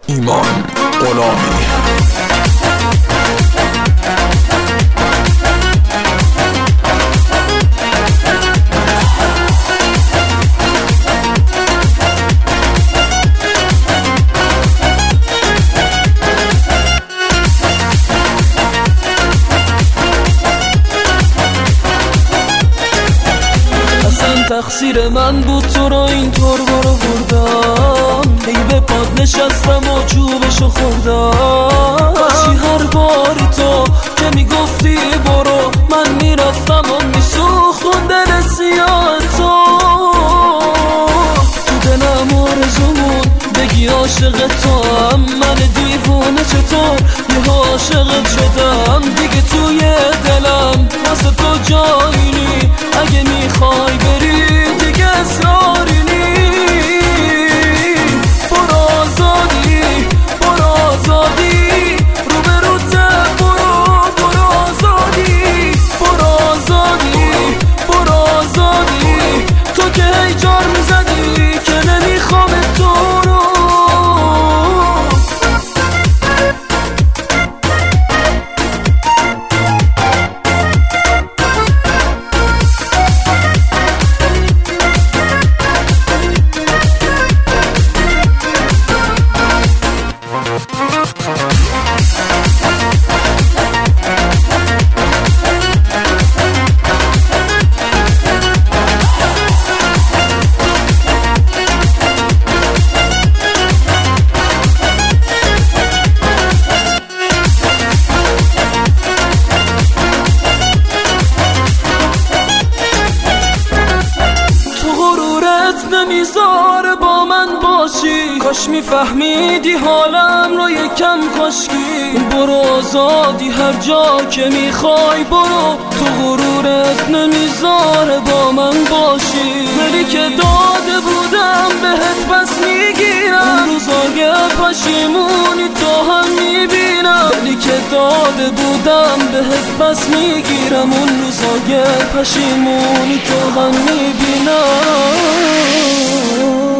ایمان غلامی. تقصیر من بود تو را اینطور برو بردم، ای به پاد نشستم و چوبشو خوردم. کاشی هر باری تو که میگفتی برو من میرفتم و میسوختون دل سیاه تو. تو دلم آرزومون بگی عاشق تو هم، من دیوونه چطور یه عاشقت شدم. دیگه توی دلم واسه تو جایی نی، اگه میخوای بری دیگه اصراری نی. برو آزادی برو آزادی رو به روته، برو آزادی برو آزادی برو آزادی. تو که هی جار میزدی که نمیخوام تو رو. نمیذاره با من باشی، کاش میفهمیدی حالم رو یکم کاشکی. برو آزادی هر جا که میخوای برو، تو غرورت نمیذاره با من باشی. ولی که داده بودم بهت پس میگیرم، روزای پشیمونی تو هم میبینم. ولی که داده بودم بهت پس میگیرم، اون روزای پشیمونی تو هم میبینم.